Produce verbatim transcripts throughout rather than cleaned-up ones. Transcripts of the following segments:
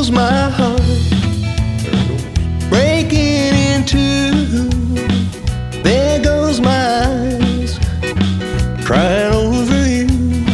goes my heart, breaking in two. There goes my eyes, crying over you.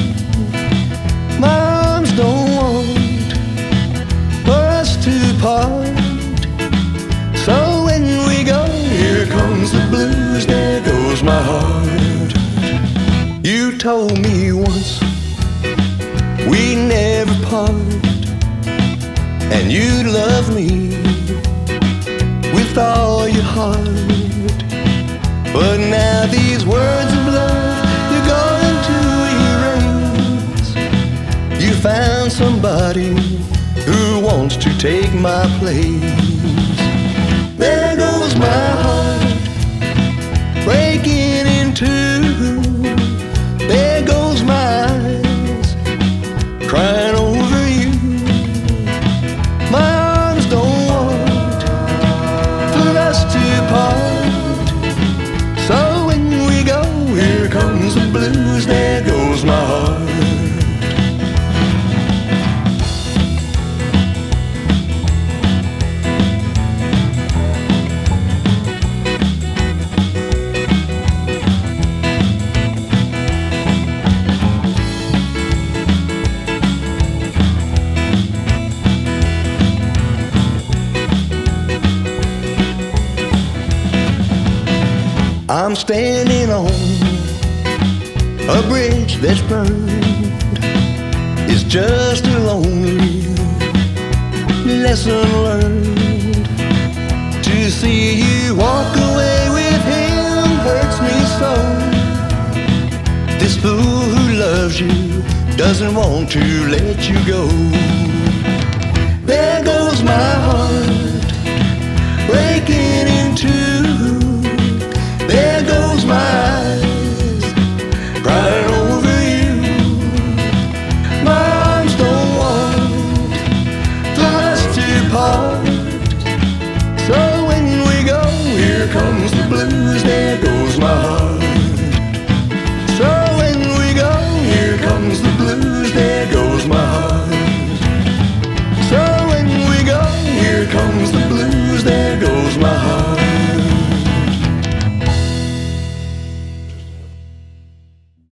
My arms don't want for us to part, so when we go, here comes the blues, there goes my heart. You told me once we never part, and you'd love me with all your heart. But now these words of love you're going to erase. You found somebody who wants to take my place. There goes my heart, breaking in two. There goes my eyes, crying over you. My arms don't want for us to part, so when we go, here comes the blues, there goes my heart. I'm standing on a bridge that's burned. It's just a lonely lesson learned. To see you walk away with him hurts me so. This fool who loves you doesn't want to let you go. There goes my heart, breaking in two. There goes my eyes, crying over you. My arms don't want for us to part, so when we go, here comes the blues, there goes my heart.